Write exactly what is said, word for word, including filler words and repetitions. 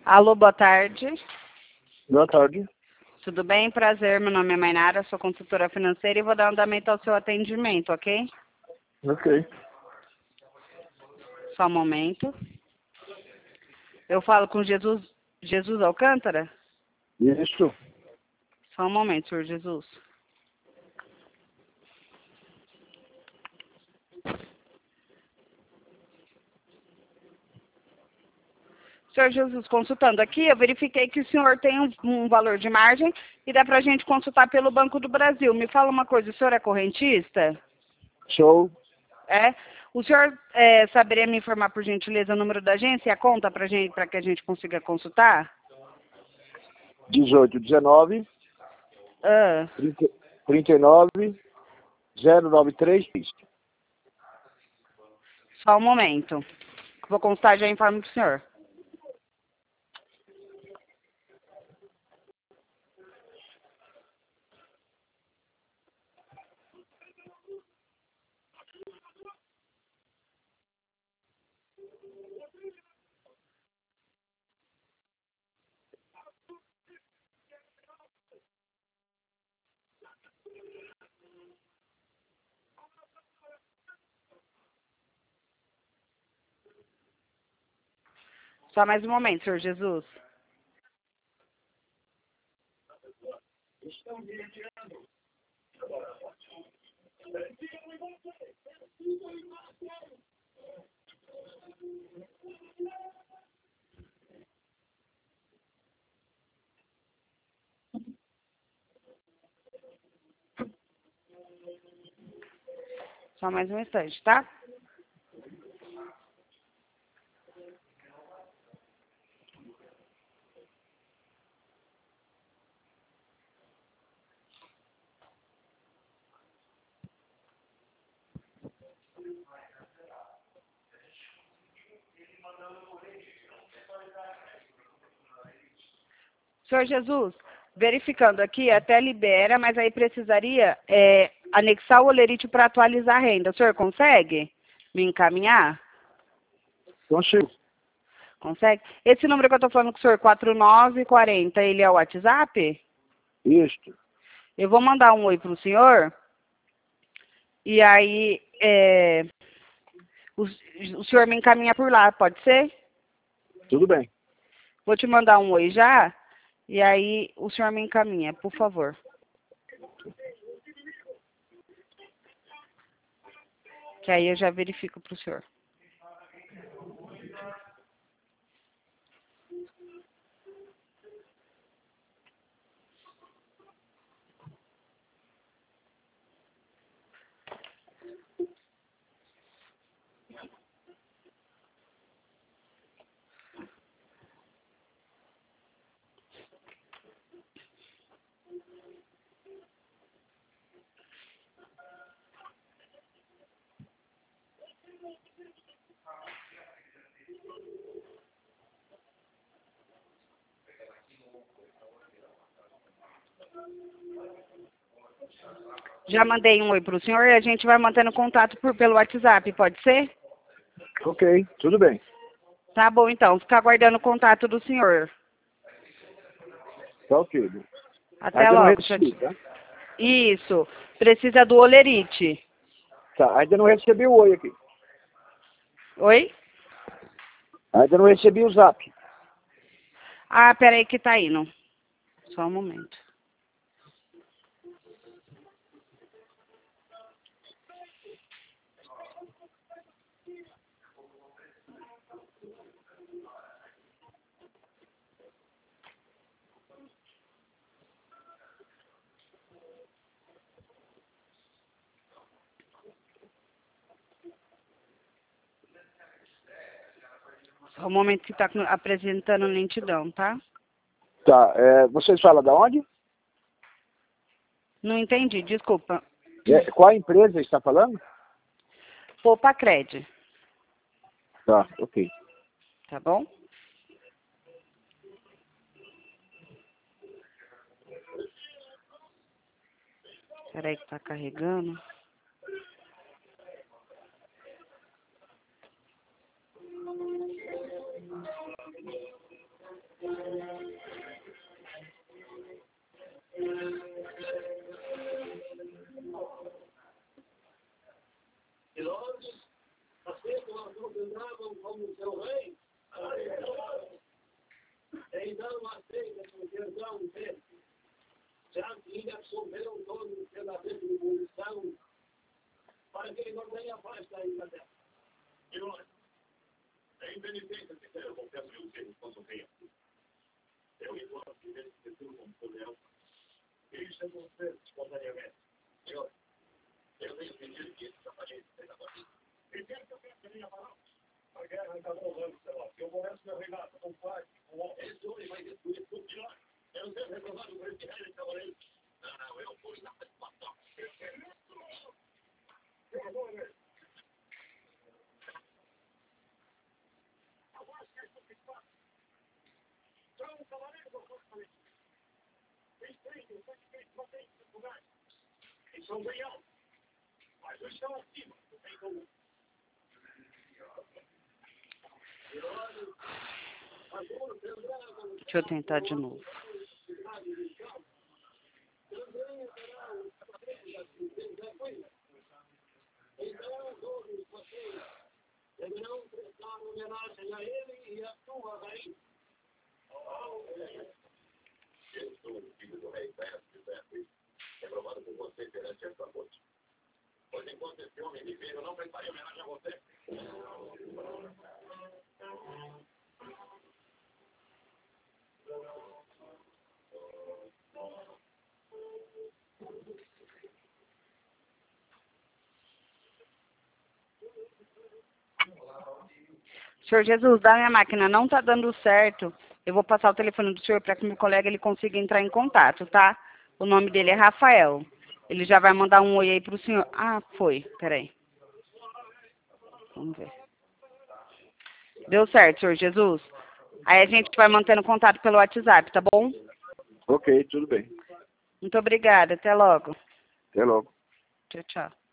Alô, boa tarde. Boa tarde. Tudo bem? Prazer, meu nome é Mainara, sou consultora financeira e vou dar andamento ao seu atendimento, ok? Ok. Só um momento. Eu falo com Jesus, Jesus Alcântara? Isso. Só um momento, senhor Jesus. Senhor Jesus, consultando aqui, eu verifiquei que o senhor tem um, um valor de margem e dá para a gente consultar pelo Banco do Brasil. Me fala uma coisa, o senhor é correntista? Show. É? O senhor é, saberia me informar, por gentileza, o número da agência e a conta para gente, para que a gente consiga consultar? dezoito, dezenove, Ah, trinta, trinta e nove, zero nove três. só um momento. Vou consultar e já informo para o senhor. Só mais um momento, senhor Jesus. Só mais um instante, tá? Senhor Jesus, verificando aqui, até libera, mas aí precisaria é, anexar o olerite para atualizar a renda. O senhor consegue me encaminhar? Consigo. Consegue? Esse número que eu estou falando com o senhor, quatro nove quatro zero, ele é o WhatsApp? Isto. Eu vou mandar um oi para o senhor. E aí, é, o, o senhor me encaminha por lá, pode ser? Tudo bem. Vou te mandar um oi já. E aí, o senhor me encaminha, por favor. Que aí eu já verifico para o senhor. Já mandei um oi para o senhor e a gente vai mantendo contato por, pelo WhatsApp, pode ser? Ok. Tudo bem. Tá bom, então. Ficar aguardando o contato do senhor. Tá ok. Até Ainda não logo. recebi, tá? Isso. Precisa do olerite. Tá. Ainda não recebi o oi aqui. Oi? Ainda não recebi o zap. Ah, peraí que tá indo. Só um momento. Só um momento que tá apresentando lentidão, tá? Tá. É, vocês falam da onde? Não entendi, desculpa. É, qual a empresa está falando? Poupa Cred, Tá. Ok. tá bom? Peraí que tá carregando. Deixa eu tentar de novo. Senhor Jesus, da minha máquina não tá dando certo. Eu vou passar o telefone do senhor para que meu colega ele consiga entrar em contato, tá? O nome dele é Rafael. Ele já vai mandar um oi aí pro senhor. Ah, foi. Peraí. Vamos ver. Deu certo, senhor Jesus. Aí a gente vai mantendo contato pelo WhatsApp, tá bom? Ok, tudo bem. Muito obrigada. Até logo. Até logo. Tchau, tchau.